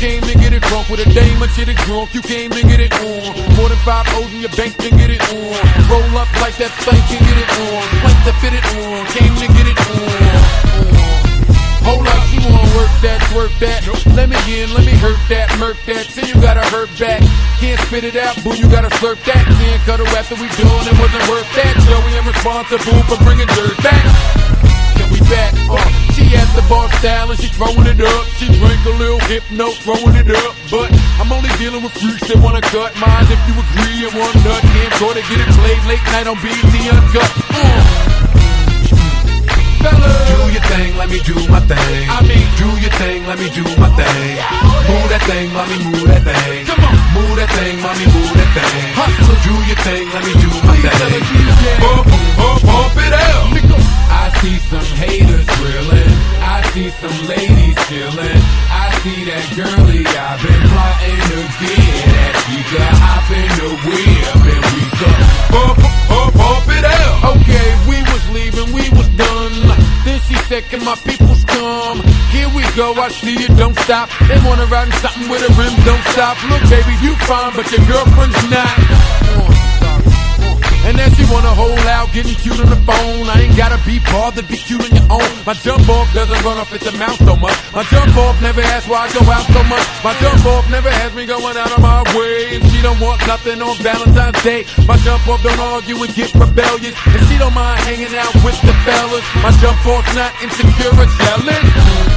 came to get it drunk with a dame and shit it drunk. You came to get it on. More than 5 O's in your bank can get it on. Roll up like that thing can get it on. Like to fit it on. Came to get it on. Hold up, she wanna work that, twerk that. Let me in, let me hurt that, murk that. Till you gotta hurt back. Can't spit it out, boo, you gotta slurp that. Can't cut her after we doing it, wasn't worth that. Joey, I'm responsible for bringing dirt back. Can we back? She at the bar style and she throwing it up. She drink a little hypno, throwing it up. But I'm only dealing with freaks that wanna cut mine. If you agree and want nut, can't go to get it played late night on BET Uncut. Fellas, do your thing, let me do my thing. I mean, do your thing, let me do my thing. Move that thing, mommy, move that thing. Come on, move that thing, mommy, move that thing. Hustle, do your thing, let me do my thing. Bump it out. I see some haters drilling. I see some ladies chilling. I see that girlie I've been plotting to get at. She could hop in the whip and we could bump it out. Okay, we was leaving, we was done. Then she said, can my peoples come? Here we go, I see you, don't stop. They wanna ride in something with a rim, don't stop. Look, baby, you fine, but your girlfriend's not. And then she wanna hold out, getting cute on the phone. I ain't gotta be bothered, be cute on your own. My jump off doesn't run off at the mouth so much. My jump off never asks why I go out so much. My jump off never has me going out of my way. And she don't want nothing on Valentine's Day. My jump off don't argue and get rebellious. And she don't mind hanging out with the fellas. My jump off's not insecure or jealous.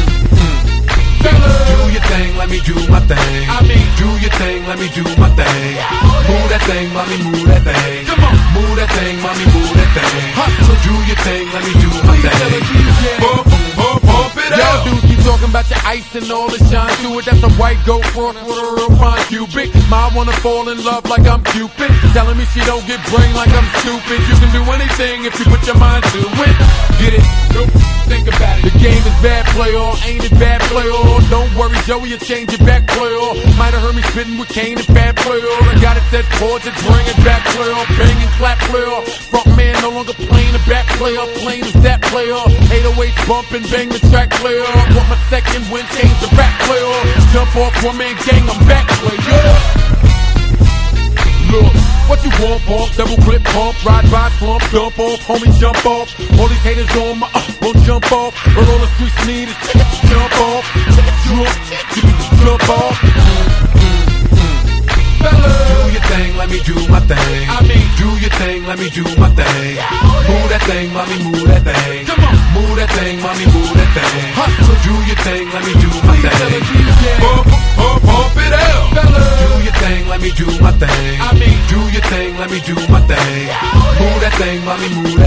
Do your thing, let me do my thing. I mean, do your thing, let me do my thing. Move that thing, mommy, move that thing. Come on, move that thing, mommy, move that thing. Hustle, do your thing, let me do my thing. Bump it out. Y'all dudes keep talking about your ice and all the shine to it. That's a white goat cross with a real fine cubic. Ma wanna fall in love like I'm Cupid. Telling me she don't get brain like I'm stupid. You can do anything if you put your mind to it. Get it? Nope. Think about it. The game is bad, play all. Ain't it bad, play all? Don't worry, Joey, you change it back, play all. Might have heard me spitting with Kane and bad, play all. I got it set chords and bring it back, play all. Bang and clap, play all. Front man no longer playing the back, play all. Plain as that, play all. 808 bump and bang the track, play all. Want my second win, change the rap, play all. Jump off, one man gang, I'm back, play all. Look, what you want, pump, double clip, pump, ride, slump, dump off, homie, jump off. All these haters on my won't jump off, but all the streets need is jump off, jump off. Do your thing, let me do my thing. I mean, do your thing, let me do my thing. Move that thing, mommy, move that thing. Come on, move that thing, mommy, move that thing. Hustle, do your thing, let me do my thing. Bump it out. Do your thing, let me do my thing. I mean, do your thing, let me do my thing. Move that thing, mommy, move